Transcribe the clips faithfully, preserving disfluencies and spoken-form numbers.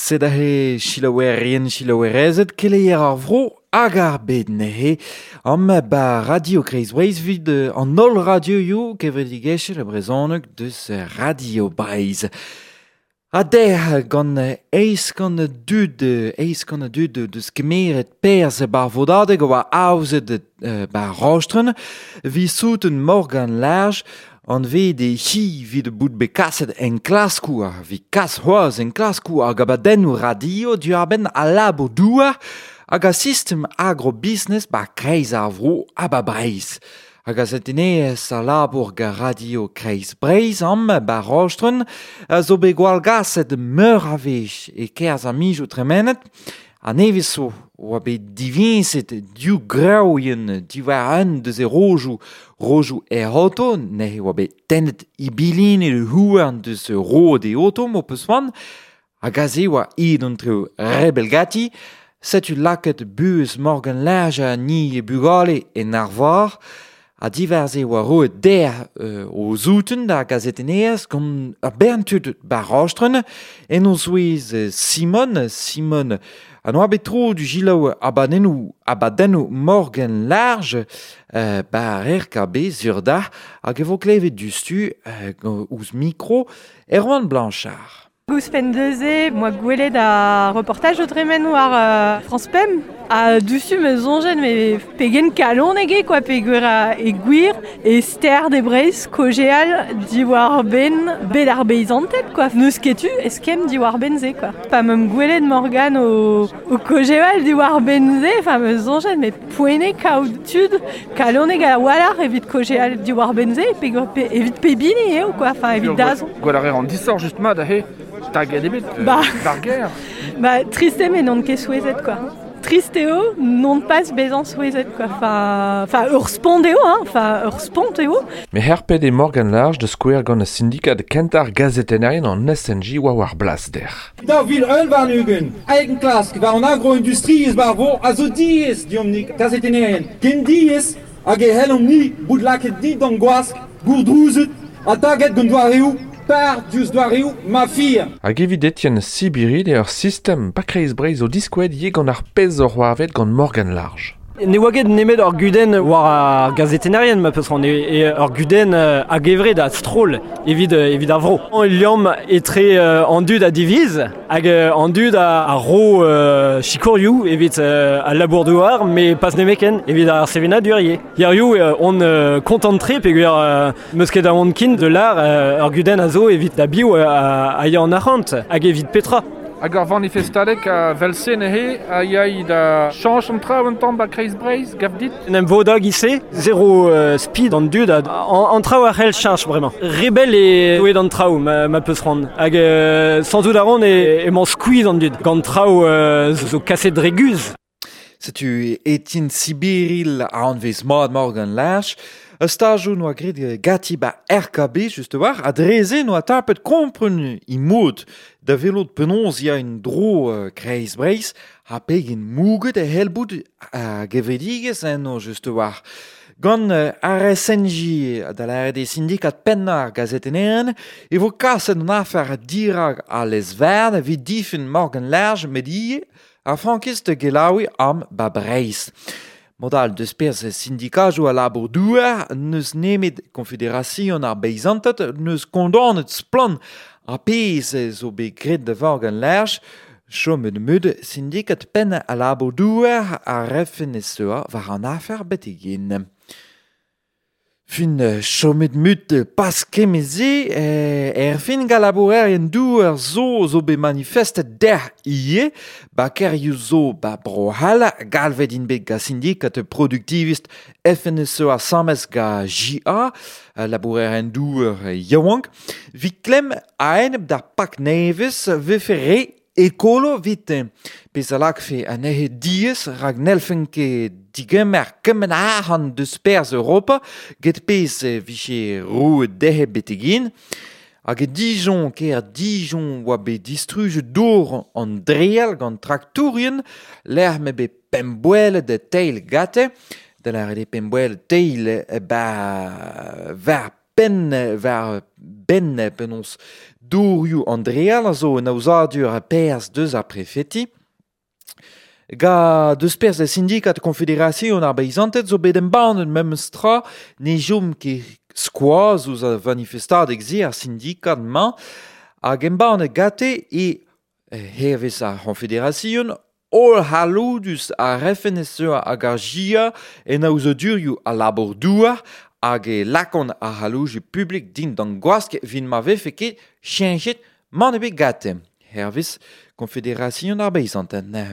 Sedahe chilawerien chilawerezet keleier ar vro hag ar bed nehe am ba radio Kreiz Breizh vid euh, an ol radio yo kevredigech le brezhoneg deus euh, Radio Breizh. A der gant euh, eis gant dud, euh, eis gant dud euh, deus kemeret perz bar vodadeg oa aouzet euh, bar rostren vi souten Morgan Large an ve de hi vid bout bekaset en klaskou ar vi kas c'hoaz en klaskou hag abadennoù radio du ar ben a labo douar hag a system agro-business ba Kreiz ar vro a ba Breizh. Hag a zetenez a labour ga radio Kreiz Breizh am ba rostren a zo be gwall gaset meur a vez e kerzh a mijoù tremenet a nevezo oa be divinset diou graouien diwar an deus e rojou rojou e auto ne oa be tennet ibilin e le houarn deus e ro de auto mo peus wan hag a ze oa id an treo rebelgati setu laket buez Morgan Large a ni e bugale en arvar a diverse oa roet der euh, o zouten da gazetenez gant a berntud ba rostren en o zouez euh, Simon Simon an oa bet tro du gilaou abadennoù abadennoù Morgan Large euh, ba R K B sur da hag e vo klevet dustu euh, ouz mikro Erwan Blanchard. Gouspen Deze, moi gwelet a reportage o tremen war uh, France P E M a dusu me zonjen me pegen kalon ege quoi pegur a e gwir e ster de Breizh kogeal di war ben bet ar beizantet quoi neus ketu eskem di war benze quoi pa mem gwelet Morgan o, o kogeal di war benze fa me zonjen me poene kaoutud kalon ege a walar evit kogeal di war benze pegur pe, evit pebini eo quoi fa evit dazon gwalar an disor just ma da he tag edebet euh, bah, barguer. Bah, triste mais non ket souezet quoi. Tristeo, non pas bezan souezet quoi. Enfin, enfin, ur spondeo, hein. Enfin, ur spondeo. Me herpet e Morgan Large de skouer gant a syndikat kentar gazetenarien an S N J oa war blas der. Da vil eul war nugen, eigen klask, war an agro-industries war wo, a zo dies, diomnik gazetenarien. Gen dies, hag e hellom ni, bout laket ni dan gwask, gourdrouzet, a taget gant doa reo, par dius doa reo, ma fille. Hag evit etien Sibiri de ur system pa Kreiz Breizh o diskouet ye gant ar pez ur c'hoavet gant Morgan Large. Ne oaget nemet ur guden war ar gazetenarien ma peus ran, e ur guden uh, hag evred a stroll evit, uh, evit ar vro. An liam etre uh, an dud a diviz hag uh, an dud a, a ro uh, chikorioù evit uh, a labour douar me pas nemeken evit ar sevena durye. Yerioù uh, on uh, kontantre pegur uh, meus ket a on kin de lar uh, ur guden a zo evit da bio uh, a, a ya an arrant hag evit petra. Hag ar manifestadek a velse nehe a yaï da chanj an traoù an tamm ba Kreiz Breizh gav dit. Nem vodag ise, zéro uh, speed an dud, an, an traoù ar c'hell chanj bremañ. Rebel e oed an traoù ma, ma peus ran. Hag uh, sans doute aron e, e man squeeze an dud. Gant traoù uh, zo kaset dreguz. Setu Etienne Sibiril a anvez mat Morgan Large. A stajoù noa grit gati ba R K B, just war, a dreze noa tapet kompren i mod da velot penons ya un dro uh, Kreiz Breizh a pegen mouget e helbout a gevediges en no just war. Gant uh, ar S N J da la de syndikat pennar gazeteneren e vo kaset an afer dirag a les verd vi difen Morgan Large medie a frankis de gelaoui am ba Breizh. Modal deus pers syndikajou a labour douar, neus nemet konfederasyon ar beizantet, neus kondanet splan a pez zo be gret de Morgan Large, chomet meud syndikat pen a labour douar a refen esoa war an afer betegin. Fin chomet mut pas kemeze, er fin galabourerien douar zo zo be manifestet der ie, ba kerioù zo ba brohal, galvet in bet ga syndikat produktivist F N S E a samez ga J A, labourerien douar yaouank, vi klem a en da pak neves vefe re ekolo vit. Pez alak fe an ehe dies rag nelfenke digemer kemen ahan deus pers Europa, get pez viche roue dehe betegin, hag e Dijon ker Dijon oa be distruge dor an dreal gant traktourien, l'er me be pembouel de teil gate, de l'er de pembouel teil ba var pen var ben penons dourioù Andrea, la zo en aozadur a pers deus a prefeti. Ga deus pers de syndikat confédération ar beizantet zo bet embanet mem stra ne jom ket skoaz ouz a manifestad exi ar syndikat ma hag embanet gate e hervez ar confédération ol halodus a refeneseur hag ar jia en aozodurioù a labordouar hag e lakon a haloju publik din d'an gwask vin ma vefe ket chienjet man ebe gate. Hervez confédération ar beizantet ne.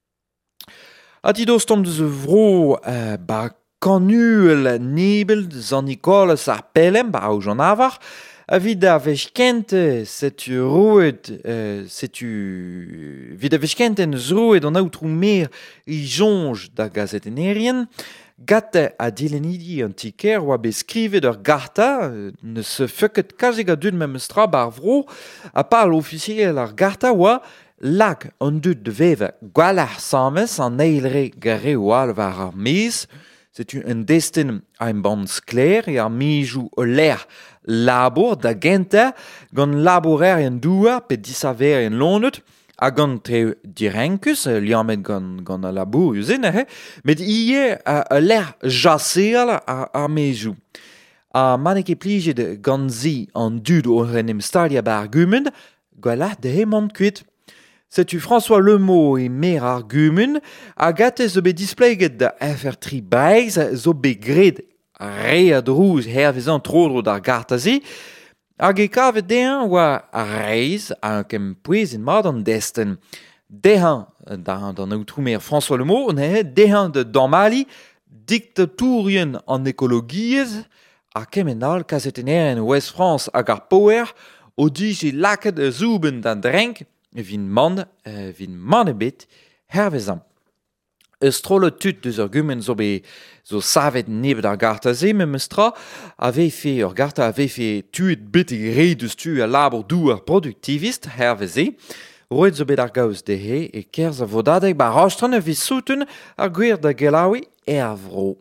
A dido stom deus vro uh, ba kanuel nebel San Nicolas ar pelem ba au Jean Navar a vid a vech kente setu roet uh, setu vid a vech kente en zroet an outrou mer i jonj da gazetenerien gate a dilenidi an tiker oa beskrivet ur garta ne se fuket kazeg a dud mem stra bar vro a pal officiel ar garta oa lag an dud de veve gwalar samez an eilre gare oal war ar mez. Setu un destin a un band skler e ar mijou o l'air labour da genta gant labourer en doua pe disaver en lonet a gant tre direnkus liamet gant gant a labour usen eh met ie a, a l'air jaseal a, a mijou. A maneke plijet gant zi an dud o renem stalia bar gumen gwalar de hemant kuit. Setu François Lemot e mer ar gumen, a gate zo bet displeget da F R tri breiz zo bet gred re a drouz hervezan trodro d'ar gartazi, hag e kavet dehan oa a reiz a kem pouez en mat an desten. Dehan d'an outroumer François Lemot, ne dehan de Damali, dictaturien an ekologiez, a kemenal kazeteneren West France hag ar poer, o dije laket e zouben d'an drenk, vin man, uh, vin man ebet, hervezan. Eus trolle tut deus ur gumen zo be zo savet nebet ar garta ze, mem eus tra a vefe, ur garta a vefe tuet bet e re deus tu a labor douar produktivist, herveze, roet zo bet ar gaoz de he, e kerz a vodadeg ba rostran e vis souten ar gwir da gelaoui e ar vro.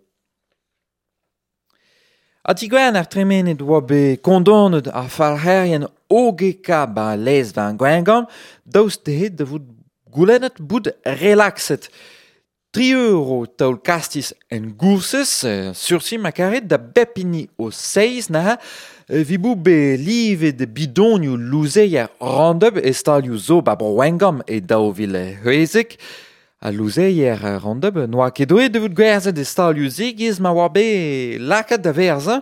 A ti gwen ar tremenet oa be kondonet ar falherien ogeka ba lez van gwengam, daoust dehet de vout goulennet bout relaxet. tri euro taol kastis en gourses, uh, sursi makaret da bepini o seiz na uh, vi bou be livet de bidonioù louzeier randeb estalioù zo ba browengam e daovil heuezek. A louzeier randeb noa ket doe de vout gwerzet estalioù zegiez ma oa be lakat da verzan,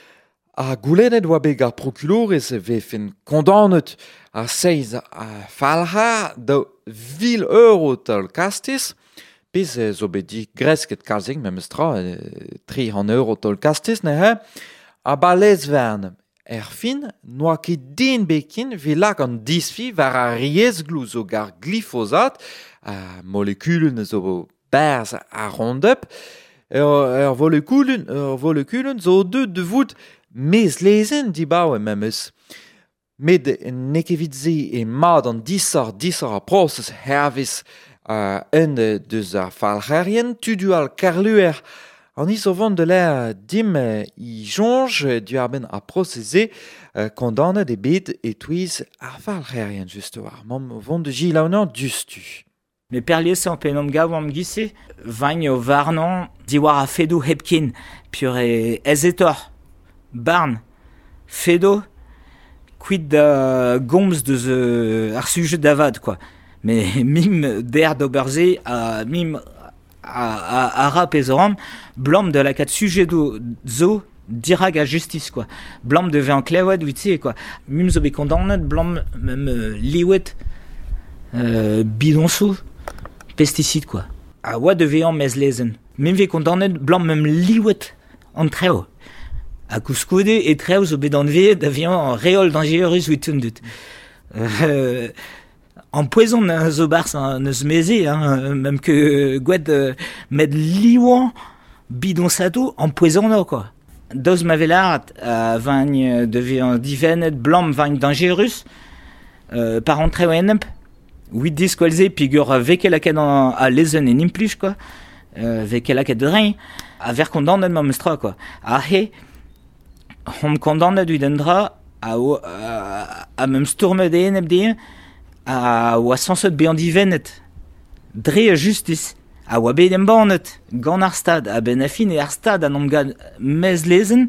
a goulennet oa be gar prokulorez vefen kondanet a seiz a falha da vil euro tal kastis, pez zo bet di gresket kalzeg mem estra tri an euro tal kastis ne he, a ba lez vern er fin noa ket den bekin vi lak an disfi war a riezglou zo gar glyphosat, a molekulen zo berz a rondep, ur volekulen, ur volekulen zo deud de vout mez lezen di baoe mem eus. Med nekevit ze e mad an disar disar a proses hervez uh, un deus ar falherien, tudu al karluer an iso vant de l'air dim uh, i jonj du ar ben a proseze uh, kondanet e bet e touiz ar falherien justo ar mom vant de jilaounan dustu. Me perliez an penom gav am gise, vagne o varnan diwar a fedo hepkin, pur e ezetor, barn, fedo, kuit da gomz deus uh, ar sujet davad, quoi. Me mim der d'oberze, a mim a, a, a rap ezoram, blam de la kat sujet do zo dirag a justice, quoi. Blam de ve an kleouet, witse, quoi. Mim zo be kondamnet, blam mem uh, liwet uh, bidonsou, pesticide, quoi. A oa de vean mez lezen. Mem ve kondamnet blam mem liwet an treo. A kouskoude e treo zo bet an ve da vean reol dangerus witun dut. Euh, en poison na zo bars an eus meze, hein, même que gwed euh, med liouan bidon sato en poison no, quoi. Daouz ma velart a vagne de vean divenet blam vagne dangerus euh, par an treo enep. huit dix kwalze pigur veke laket a lezen en implij, quoi. Euh, veke laket drein a ver kondannet ma mestra, quoi. A he, hom kondannet ud endra a, a, a mem stourmet en eb deen, a oa sanset bean divenet. Dre a justice. A oa bet en banet, gant ar stad, a ben afin e ar stad an om gad mez lezen,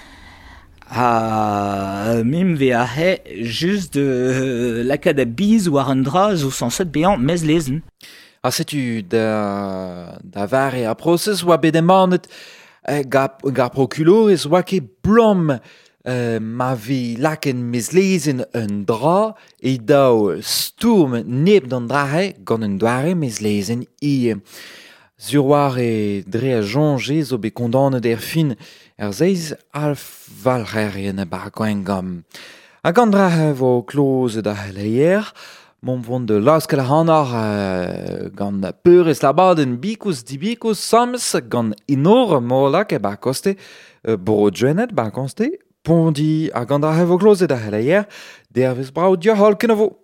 a mim ve a he just de lakad a biz war un dra zo sanset bean mez lezen. A setu da, da vare a proses oa bet en banet eh, gar, gar proculores oa ket blom Uh, ma vi laken meslezen un dra e dao stourm neb d'an drahe gant un doare meslezen i. Sur war e dre a jonge zo be kondanet er fin er zeiz alf valrerien e bargoen gam. A gant drahe vo kloze da heleier, mon vont de laskel hanar uh, gant peurez labaden bikous di bikous sams gant inor molak e barkoste uh, brodjenet barkoste pondi a gant ar hevo kloze da heleier, dervez brao dia halken avo.